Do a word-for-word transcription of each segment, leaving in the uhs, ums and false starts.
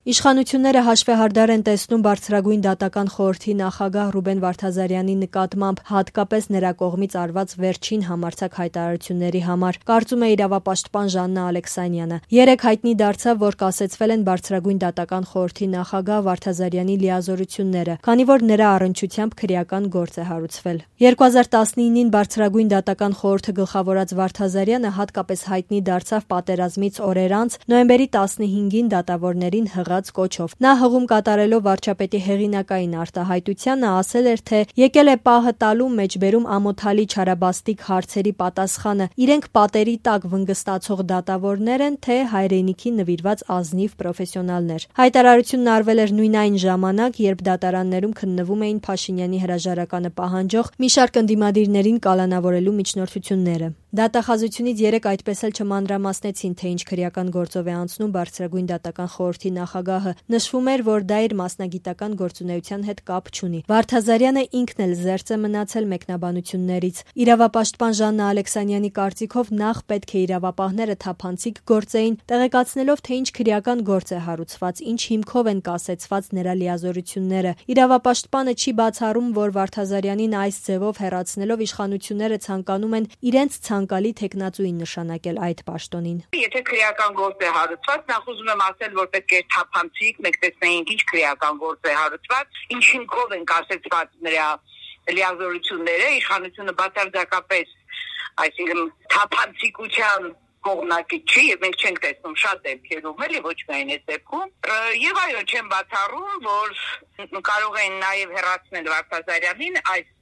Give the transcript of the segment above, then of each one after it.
Իշխանությունները հաշվեհարդար են տեսնում Բարձրագույն դատական խորհրդի նախագահ Ռուբեն Վարդազարյանի նկատմամբ, հատկապես նրա կողմից արված վերջին համարձակ հայտարարությունների համար, կարծում է իրավապաշտպան Ժաննա Ալեքսանյանը։ Երեկ հայտնի դարձավ, որ կասեցվել են Բարձրագույն դատական խորհրդի նախագահ Վարդազարյանի լիազորությունները, քանի որ նրա առնչությամբ քրեական գործ է հարուցվել։ երկու հազար տասնինին Բարձրագույն դատական խորհուրդը գլխավորած Վարդազարյանը հատկապես հայտնի դարձավ պատերազմից օրեր անց նոյեմբերի տասնհինգին դատավորներին կոչով։ Նա հղում կատարելով վարչապետի հեղինակային արտահայտությանը ասել էր, թե եկել է պահը տալու մեջբերում ամոթալի չարաբաստիկ հարցերի պատասխանը, իրենք պատերի տակ վնգստացող դատավորներ են, թե հայրենիքի նվիրված ազնիվ պրոֆեսիոնալներ։ Հայտարարությունն արվել էր նույն այն ժամանակ, երբ դատարաններում քննվում էին Փաշինյանի հրաժարականը պահանջող մի շարք ընդդիմադիրներին կալանավորելու միջնորդությունները։ Դատախազությունից երեկ այդպես էլ չմանրամասնեցին, թե ինչ քրեական գործով է անցնում Բարձրագույն դատական խորհրդի նախագահը։ Նշվում էր, որ դա իր մասնագիտական գործունեության հետ կապ չունի։ Վարդազարյանը ինքն էլ զերծ է մնացել մեկնաբանություններից։ Իրավապաշտպան Ժաննա Ալեքսանյանի կարծիքով նախ պետք է իրավապահները թափանցիկ գործեին, տեղեկացնելով, թե ինչ քրեական գործ է հարուցված, ինչ հիմքով են կասեցված նրա լիազորությունները։ Իրավապաշտպանը չի բացառում, որ Վարդազարյանին այս ձևով հեռացնելով իշխանությունները ցանկանում են իրենց ցանկալի թեկնածուին նշանակել այդ պաշտոնին։ Եթե քրեական գործ է հարուցված, նախ ուզում եմ ասել, որ պետք է թափանցիկ, մենք տեսնեինք ինչ քրեական գործ է հարուցված, ինչ հիմքով են կասեցված նրա լիազորությունները, իշխանությունը բացարձակապես, այսինքն թափանցիկության կողմնակից չի, եւ մենք չենք տեսնում շատ դեպքերում, էլի ոչ միայն այս դեպքում, եւ այո, չեմ բացառում, որ կարող են նաեւ հեռացնել Վարդազարյանին այս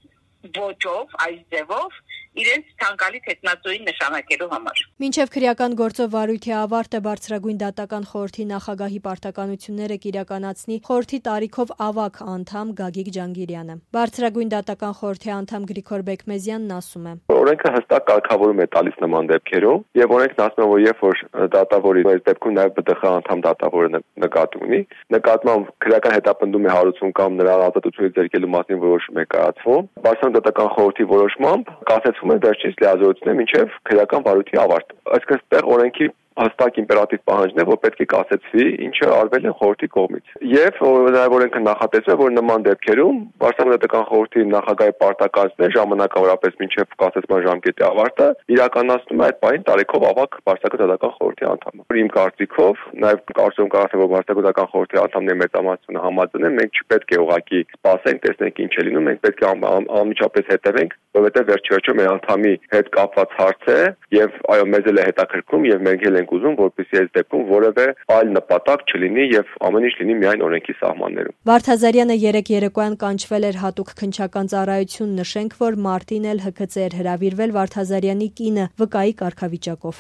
ոճով, այս ձևով իրենց ցանկալի թեկնածուին նշանակելու համար։ Մինչև քրեական գործով վարույթի ավարտը Բարձրագույն դատական խորհրդի նախագահի պարտականությունները կիրականացնի խորհրդի տարիքով ավագ անդամ Գագիկ Ջանգիրյանը։ Բարձրագույն դատական խորհրդի անդամ Գրիգոր Բեկմեզյանն ասում է. Օրենքը հստակ կարգավորում է տալիս նման դեպքերում, եւ օրենքն ասում է, որ երբ որ դատավորի այս դեպքում նաեւ ԲՏԽ անդամ դատավորը նկատի ունի, նկատմամբ քրեական հետապնդում է հարուցում կամ նրա ազատությունից ձերկելու մասին որոշում է կայացվում, Բարձրագույն դատական խորհրդի որոշմամբ կասեցվում է վերջինս լիազորությունները մինչև քրեական վարույթի ավարտ։ Այսինքն այստեղ օրենքի հստակ իմպերատիվ պահանջն է, որ պետք է կասեցվի, ինչը արվել է խորհրդի կողմից։ Եվ նաև օրենքը նախատեսում է, որ նման դեպքերում Բարձրագույն դատական խորհրդի նախագահի պարտականությունները ժամանակավորապես մինչև կասեցման ժամկետի ավարտը իրականացնում է այդ պահին տարիքով ավագ Բարձրագույն դատական խորհրդի անդամը։ Իմ կարծիքով, նաև կարծում կարծեմ, որ Բարձրագույն դատական խորհրդի անդամների մեծամասնությունը համաձայն են, մենք չպետք է ուղղակի սպասենք, տեսնենք ինչ է լինում, մենք պետք է անմիջապես հետևենք, որովհետև վերջ-վերջում մեր անդամի հետ կապված հարց է եւ այո, մեզ էլ է հետաքրքրում եւ մենք էլ ենք ուզում, որպեսզի այս դեպքում որևէ այլ նպատակ չլինի եւ ամեն ինչ լինի միայն օրենքի սահմաններում։ Վարդազարյանը երեկ երեկոյան կանչվել էր հատուկ քննչական ծառայություն, նշենք, որ մարտին էլ ՀՔԾ էր հրավիրվել Վարդազարյանի կինը վկայի կարգավիճակով։